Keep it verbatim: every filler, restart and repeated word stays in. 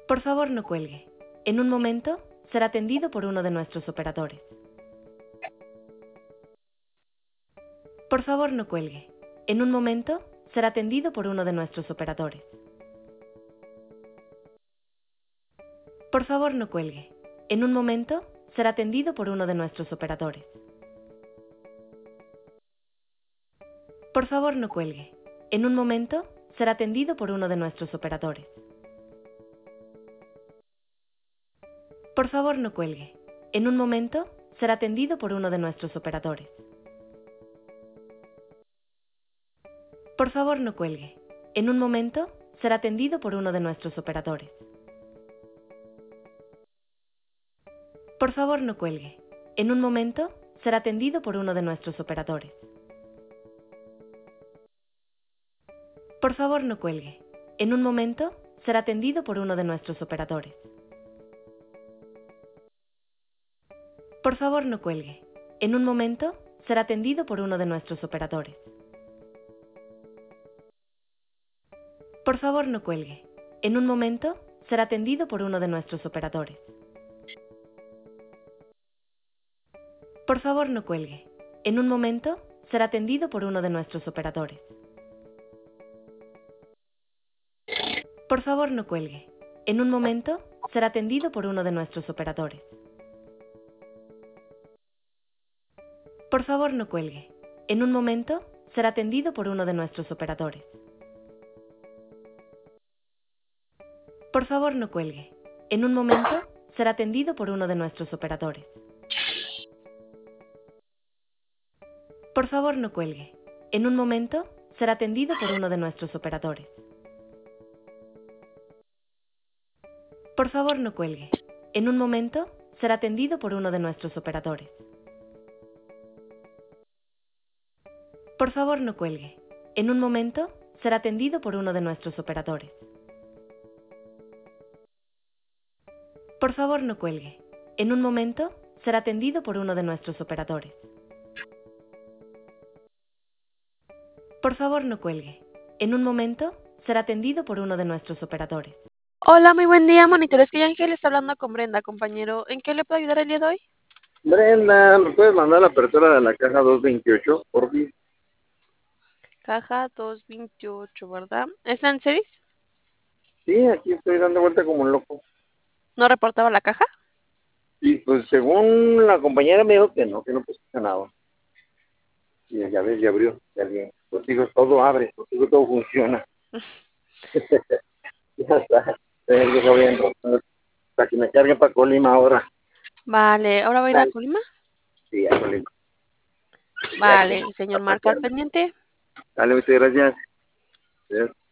Por favor, no cuelgue. En un momento, será atendido por uno de nuestros operadores. Por favor, no cuelgue. En un momento, será atendido por uno de nuestros operadores. Por favor, no cuelgue. En un momento, será atendido por uno de nuestros operadores. Por favor, no cuelgue. En un momento, será atendido por uno de nuestros operadores. Por favor, no cuelgue. En un momento, será atendido por uno de nuestros operadores. Por favor, no cuelgue. En un momento, será atendido por uno de nuestros operadores. Por favor, no cuelgue. En un momento, será atendido por uno de nuestros operadores. Por favor, no cuelgue. En un momento, será atendido por uno de nuestros operadores. Por favor, no cuelgue. En un momento, será atendido por uno de nuestros operadores. Por favor, no cuelgue. En un momento, será atendido por uno de nuestros operadores. Por favor, no cuelgue. En un momento, será atendido por uno de nuestros operadores. Por favor, no cuelgue. En un momento, será atendido por uno de nuestros operadores. Por favor, no cuelgue. En un momento, será atendido por uno de nuestros operadores. Por favor, no cuelgue. En un momento, será atendido por uno de nuestros operadores. Por favor, no cuelgue. En un momento, será atendido por uno de nuestros operadores. Por favor, no cuelgue. En un momento, será atendido por uno de nuestros operadores. Por favor, no cuelgue. En un momento, será atendido por uno de nuestros operadores. Por favor, no cuelgue. En un momento, será atendido por uno de nuestros operadores. Por favor, no cuelgue. En un momento, será atendido por uno de nuestros operadores. Hola, muy buen día, monitores que Ángel está hablando con Brenda, compañero. ¿En qué le puedo ayudar el día de hoy? Brenda, ¿me puedes mandar la apertura de la caja doscientos veintiocho, por fin? Caja doscientos veintiocho, ¿verdad? ¿Está en series? Sí, aquí estoy dando vuelta como loco. ¿No reportaba la caja? Y pues según la compañera me dijo que no, que no pusiste nada. Y ya ves, ya abrió, ya bien. Contigo todo abre, contigo todo funciona. Ya está. Eh, yo voy a encontrar para que me carguen para Colima ahora. Vale, ¿ahora va a ir a Dale. Colima? Sí, a Colima. Vale, señor, marca al pendiente. Dale, muchas gracias. Yes.